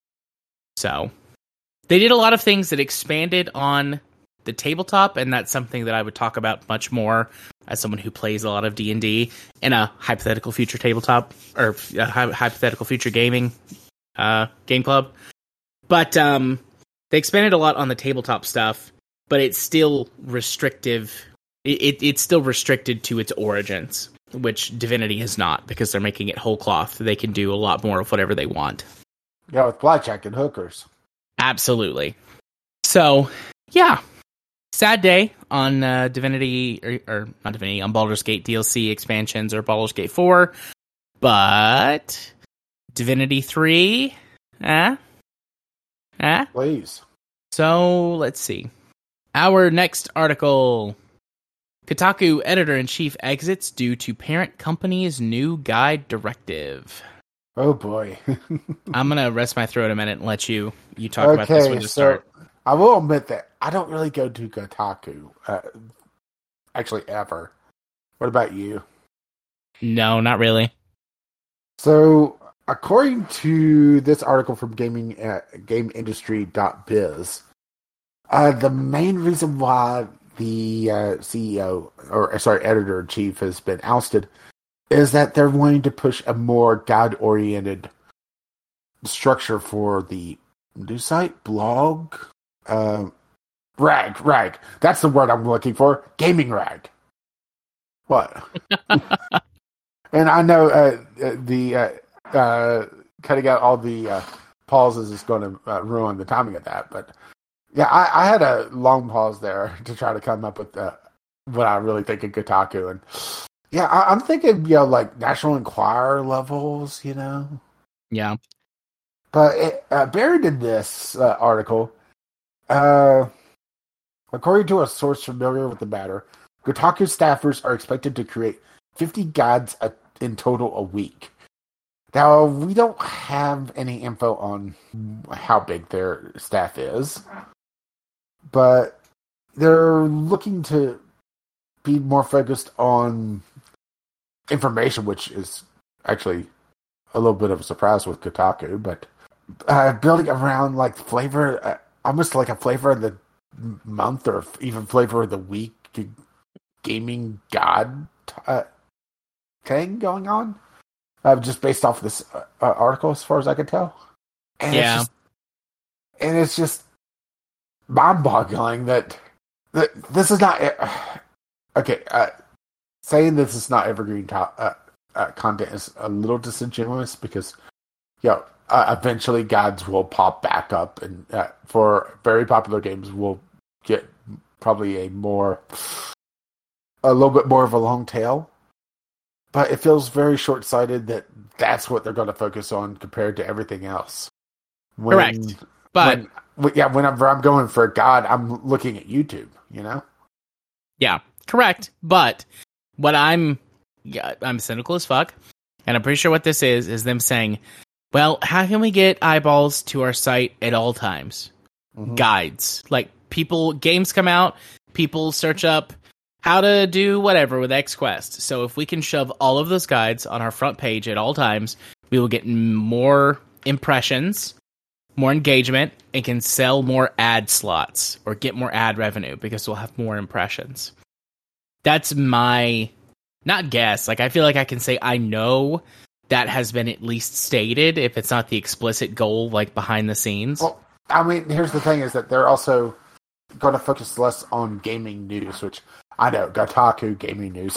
So they did a lot of things that expanded on the tabletop, and that's something that I would talk about much more as someone who plays a lot of D&D in a hypothetical future tabletop or hypothetical future gaming game club. But they expanded a lot on the tabletop stuff, but it's still restrictive. It's still restricted to its origins, which Divinity is not, because they're making it whole cloth. They can do a lot more of whatever they want. Yeah, with blackjack and hookers. Absolutely. So, yeah. Sad day on Divinity, or not Divinity, on Baldur's Gate DLC expansions or Baldur's Gate 4. But Divinity 3? Please. So, let's see. Our next article. Kotaku editor-in-chief exits due to parent company's new guide directive. Oh boy. I'm going to rest my throat a minute and let you talk about this one to start. I will admit that I don't really go to Kotaku, actually ever. What about you? No, not really. So, according to this article from GameIndustry.biz, the main reason why the CEO, editor-in-chief has been ousted is that they're wanting to push a more guide-oriented structure for the new site, blog, rag. That's the word I'm looking for. Gaming rag. What? And I know the cutting out all the pauses is going to ruin the timing of that, but yeah, I had a long pause there to try to come up with what I really think of Kotaku, and yeah, I'm thinking like National Enquirer levels, Yeah. But buried in this article, according to a source familiar with the matter, Kotaku staffers are expected to create 50 guides in total a week. Now, we don't have any info on how big their staff is, but they're looking to be more focused on information, which is actually a little bit of a surprise with Kotaku, but building around like flavor, almost like a flavor of the month or even flavor of the week gaming god thing going on, just based off this article, as far as I can tell. And yeah, it's just mind-boggling that this is not okay. Saying this is not evergreen content is a little disingenuous, because eventually guides will pop back up, and for very popular games we'll get probably a little bit more of a long tail. But it feels very short-sighted that that's what they're going to focus on compared to everything else. Correct. But whenever I'm going for a guide, I'm looking at YouTube, Yeah, correct. But what I'm cynical as fuck, and I'm pretty sure what this is them saying, well, how can we get eyeballs to our site at all times? Mm-hmm. Guides. Like, games come out, people search up how to do whatever with XQuest. So if we can shove all of those guides on our front page at all times, we will get more impressions, more engagement, and can sell more ad slots or get more ad revenue because we'll have more impressions. That's my, not guess, like I feel like I can say I know that has been at least stated, if it's not the explicit goal, like behind the scenes. Well, I mean, here's the thing is that they're also going to focus less on gaming news, which I know, Kotaku gaming news.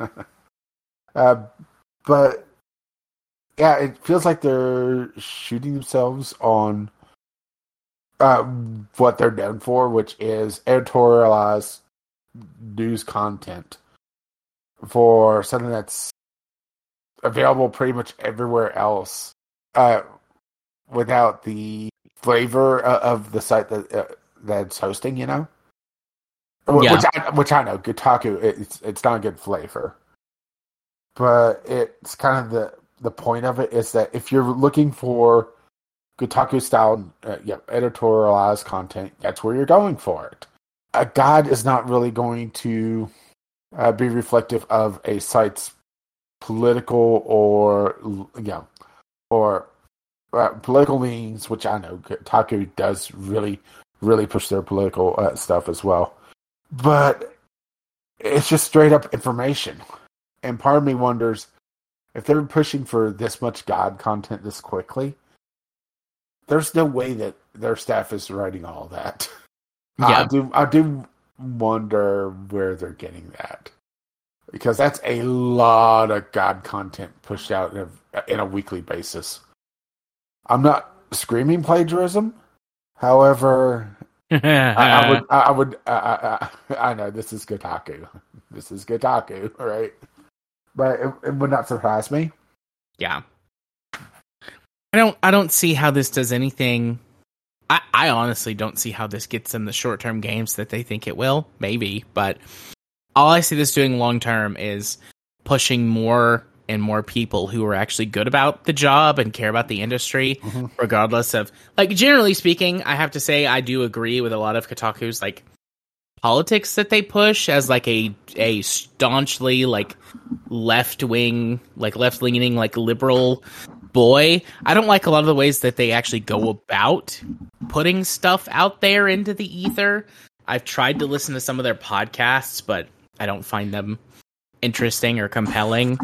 But yeah, it feels like they're shooting themselves on what they're known for, which is editorialized news content for something that's available pretty much everywhere else without the flavor of the site that's hosting, you know? Yeah. Which I know, Kotaku, it's not a good flavor. But it's kind of the point of it is that if you're looking for Kotaku style editorialized content, that's where you're going for it. A guide is not really going to be reflective of a site's political or political leanings, which I know Kotaku does really, really push their political stuff as well. But it's just straight up information. And part of me wonders if they're pushing for this much God content this quickly, there's no way that their staff is writing all that. Yeah. I do wonder where they're getting that. Because that's a lot of God content pushed out in a weekly basis. I'm not screaming plagiarism. However, I would. I know this is Kotaku. This is Kotaku, right? But it would not surprise me. Yeah. I don't see how this does anything. I honestly don't see how this gets them the short-term games that they think it will. Maybe, but all I see this doing long-term is pushing more and more people who are actually good about the job and care about the industry, regardless of, like, generally speaking, I have to say I do agree with a lot of Kotaku's, like, politics that they push as, like, a staunchly, like, left-leaning, like, liberal boy. I don't like a lot of the ways that they actually go about putting stuff out there into the ether. I've tried to listen to some of their podcasts, but I don't find them interesting or compelling.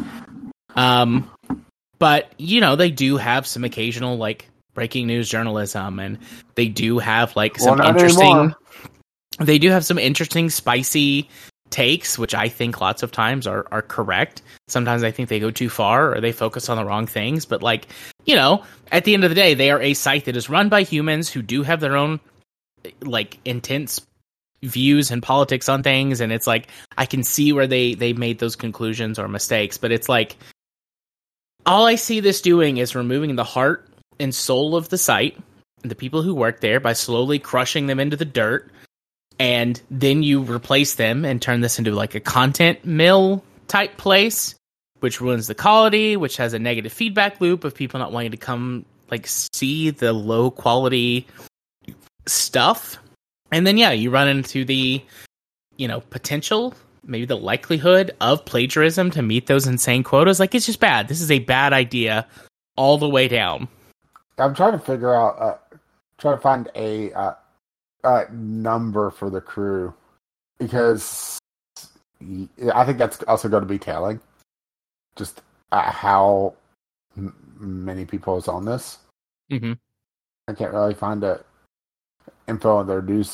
But, you know, they do have some occasional, like, breaking news journalism, and they do have, like, some interesting, spicy takes, which I think lots of times are correct. Sometimes I think they go too far or they focus on the wrong things. But, like, you know, at the end of the day, they are a site that is run by humans who do have their own, like, intense views and politics on things. And it's like, I can see where they made those conclusions or mistakes. But it's like, all I see this doing is removing the heart and soul of the site, the people who work there, by slowly crushing them into the dirt. And then you replace them and turn this into like a content mill type place, which ruins the quality, which has a negative feedback loop of people not wanting to come, like, see the low quality stuff. And then, yeah, you run into the, you know, potential, maybe the likelihood of plagiarism to meet those insane quotas. Like, it's just bad. This is a bad idea all the way down. I'm trying to figure out, trying to find a number for the crew, because I think that's also going to be telling just how many people is on this. Mm-hmm. I can't really find the info on their news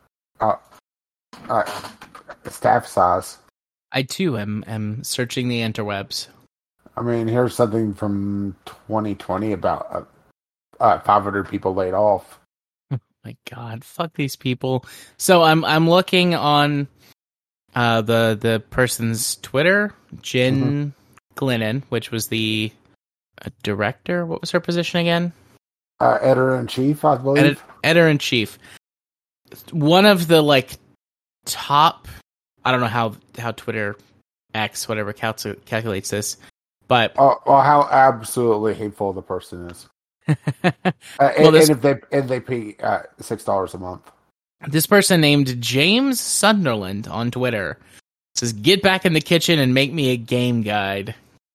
staff size. I too am searching the interwebs. I mean, here's something from 2020 about 500 people laid off. My God, fuck these people. So I'm looking on the person's Twitter, Jen Glennon, which was the director. What was her position again? Editor-in-chief, I believe. Editor-in-chief. One of the, like, top, I don't know how Twitter X, whatever, calculates this, but... how absolutely hateful the person is. Well, and if they pay $6 a month. This person named James Sunderland on Twitter says, "Get back in the kitchen and make me a game guide."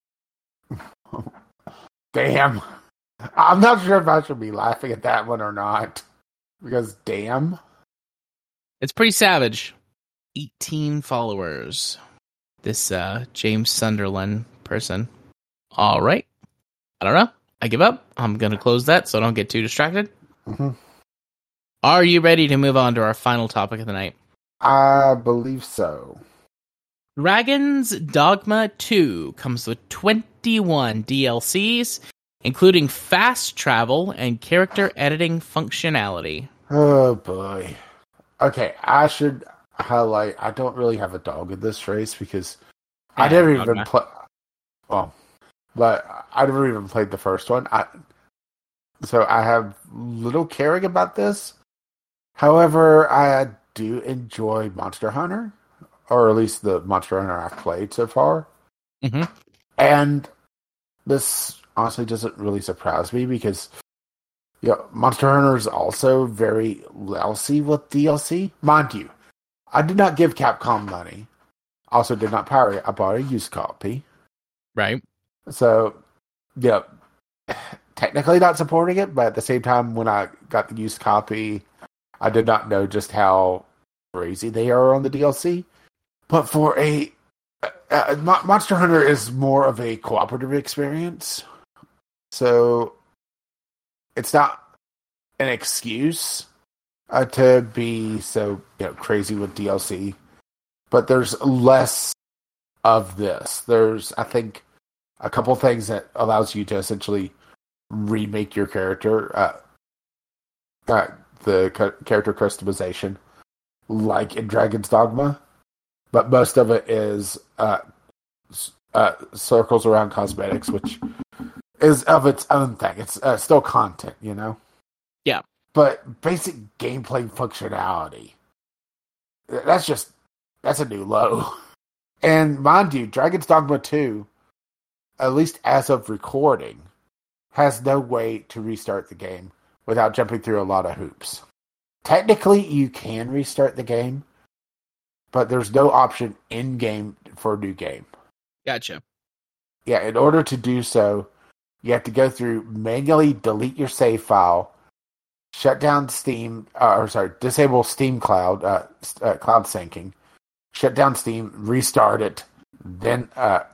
Damn. I'm not sure if I should be laughing at that one or not. Because damn. It's pretty savage. 18 followers. This James Sunderland person. All right. I don't know. I give up. I'm going to close that so I don't get too distracted. Mm-hmm. Are you ready to move on to our final topic of the night? I believe so. Dragon's Dogma 2 comes with 21 DLCs, including fast travel and character editing functionality. Oh boy. Okay, I should highlight, I don't really have a dog in this race because I never even play. Well, but I never even played the first one. So I have little caring about this. However, I do enjoy Monster Hunter, or at least the Monster Hunter I've played so far. Mm-hmm. And this honestly doesn't really surprise me because Monster Hunter is also very lousy with DLC. Mind you, I did not give Capcom money. Also did not pirate it. I bought a used copy. Right. So, technically not supporting it, but at the same time, when I got the used copy, I did not know just how crazy they are on the DLC. But for Monster Hunter is more of a cooperative experience. So, it's not an excuse to be so crazy with DLC. But there's less of this. There's, I think, a couple things that allows you to essentially remake your character. The character customization, like in Dragon's Dogma. But most of it is circles around cosmetics, which is of its own thing. It's still content, Yeah. But basic gameplay functionality, that's a new low. And mind you, Dragon's Dogma 2, at least as of recording, has no way to restart the game without jumping through a lot of hoops. Technically, you can restart the game, but there's no option in-game for a new game. Gotcha. Yeah, in order to do so, you have to go through, manually delete your save file, shut down Steam, disable Steam Cloud, cloud syncing, shut down Steam, restart it, then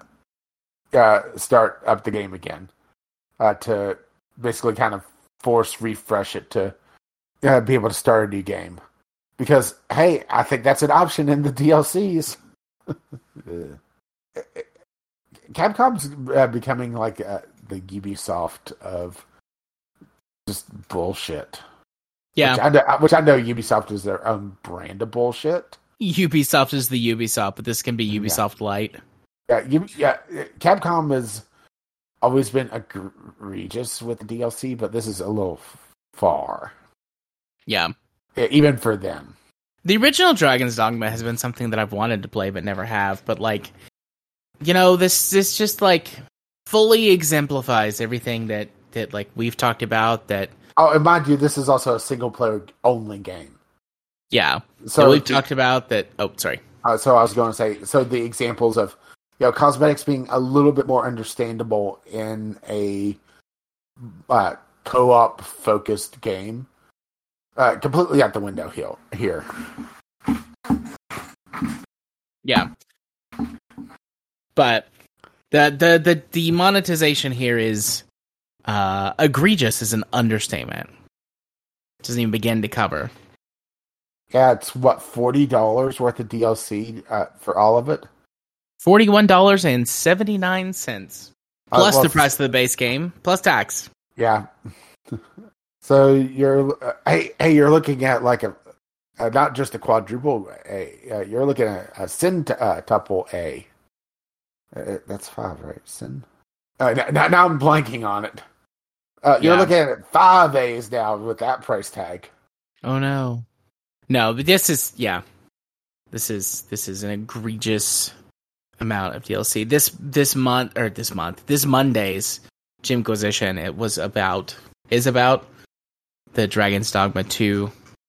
start up the game again to basically kind of force refresh it to be able to start a new game. Because, hey, I think that's an option in the DLCs. Capcom's becoming like the Ubisoft of just bullshit. Yeah. Which I know Ubisoft is their own brand of bullshit. Ubisoft is the Ubisoft, but this can be Ubisoft Lite. Yeah, Capcom has always been egregious with the DLC, but this is a little far. Yeah. Even for them. The original Dragon's Dogma has been something that I've wanted to play but never have, but this just fully exemplifies everything that we've talked about. That and mind you, this is also a single player only game. Yeah. So we've talked about that. Oh, sorry. So I was going to say, so the examples of cosmetics being a little bit more understandable in a co-op focused game. Completely out the window here. Yeah. But the monetization here is egregious is an understatement. It doesn't even begin to cover. Yeah, it's $40 worth of DLC for all of it? $41.79. Plus the price of the base game, plus tax. Yeah. So you're looking at not just a quadruple A. You're looking at a centuple A. That's 5, right? Sin. Now I'm blanking on it. You're looking at 5 A's now with that price tag. Oh no, but this is an egregious amount of DLC. This Monday's Jimquisition is about the Dragon's Dogma 2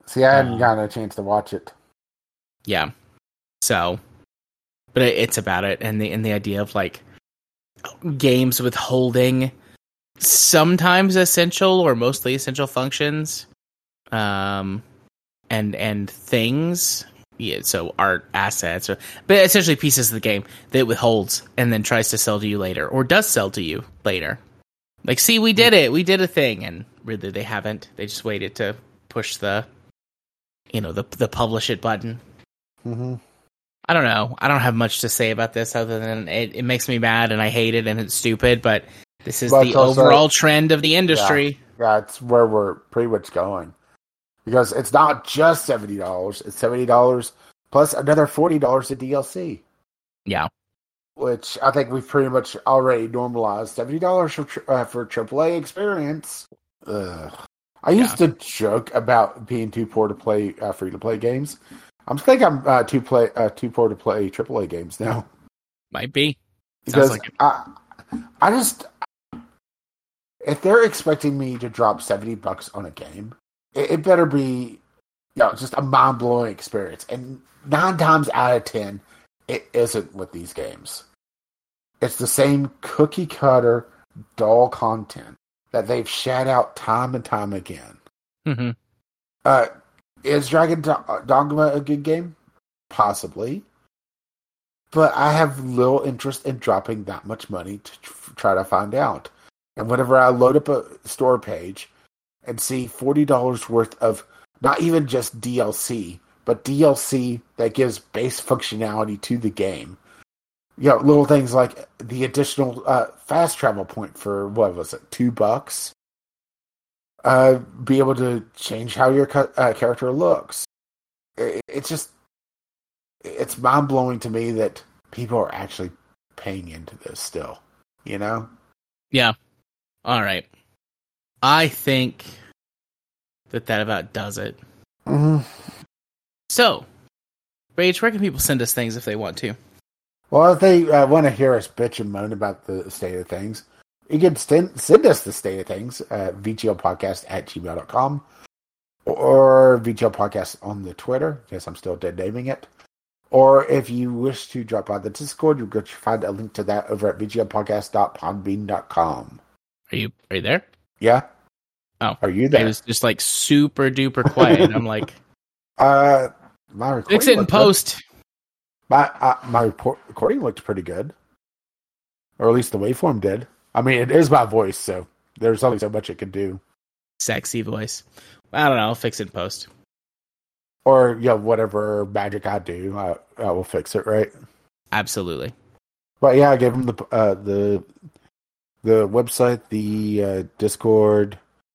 See, I hadn't gotten a chance to watch it. Yeah. So, but it's about it, and the idea of like games withholding sometimes essential or mostly essential functions, and things. Yeah, so art assets, but essentially pieces of the game that it withholds and then tries to sell to you later, or does sell to you later. Like, see, we did it. We did a thing, and really they haven't. They just waited to push the publish it button. Mm-hmm. I don't know. I don't have much to say about this other than it makes me mad and I hate it and it's stupid, but this is the overall trend of the industry. Yeah, it's where we're pretty much going. Because it's not just $70. It's $70 plus another $40 of DLC. Yeah. Which I think we've pretty much already normalized. $70 for AAA experience. I used to joke about being too poor to play free-to-play games. I'm too poor to play AAA games now. Might be. Because I just... If they're expecting me to drop $70 on a game, it better be, just a mind-blowing experience. And 9 times out of 10, it isn't with these games. It's the same cookie-cutter, dull content that they've shat out time and time again. Mm-hmm. Is Dragon Dogma a good game? Possibly. But I have little interest in dropping that much money to try to find out. And whenever I load up a store page and see $40 worth of not even just DLC, but DLC that gives base functionality to the game. Little things like the additional fast travel point for, what was it, $2? Be able to change how your character looks. It's mind-blowing to me that people are actually paying into this still, Yeah. All right. I think that about does it. Mm-hmm. So, Rage, where can people send us things if they want to? Well, if they want to hear us bitch and moan about the state of things, you can send us the state of things at vglpodcast@gmail.com or vglpodcast on the Twitter. Yes, I'm still dead naming it. Or if you wish to drop by the Discord, you'll go to find a link to that over at vglpodcast.podbean.com. Are you there? Yeah. Oh, are you there? It was just like super duper quiet. I'm like, my recording. Fix it in post. My recording looked pretty good, or at least the waveform did. I mean, it is my voice, so there's only so much it can do. Sexy voice. I don't know. I'll fix it in post. Or whatever magic I do, I will fix it. Right? Absolutely. But yeah, I gave him the website, the Discord,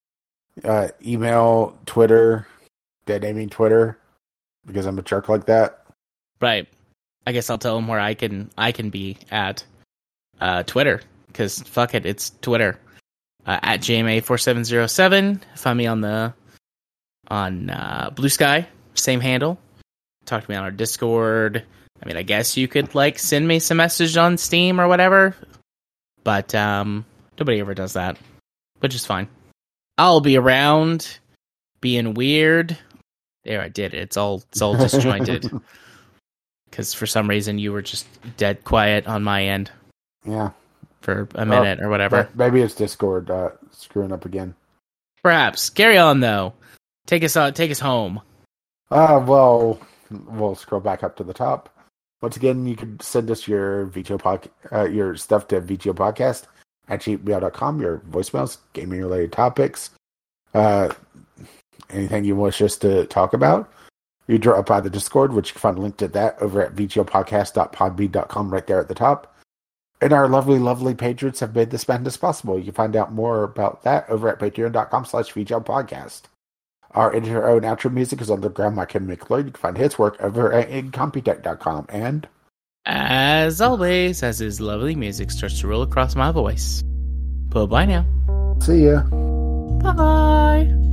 email, Twitter, dead naming Twitter, because I'm a jerk like that. Right. I guess I'll tell him where I can be at Twitter, because fuck it, it's Twitter. At JMA4707. Find me on Blue Sky, same handle. Talk to me on our Discord. I mean, I guess you could send me some message on Steam or whatever. But nobody ever does that, which is fine. I'll be around, being weird. There, I did it. It's all disjointed. Because for some reason you were just dead quiet on my end. Yeah. For a minute or whatever. Maybe it's Discord screwing up again. Perhaps. Carry on though. Take us home. Well, we'll scroll back up to the top. Once again, you can send us your your stuff to vglpodcast@gmail.com, your voicemails, gaming-related topics, anything you wish us to talk about. You drop by the Discord, which you can find a link to that over at vglpodcast.podbean.com right there at the top. And our lovely, lovely patrons have made this madness possible. You can find out more about that over at patreon.com/vglpodcast. Our intro and outro music is on the ground by Ken McLeod. You can find his work over at incompetech.com. And as always, as his lovely music starts to roll across my voice, bye-bye now. See ya. Bye.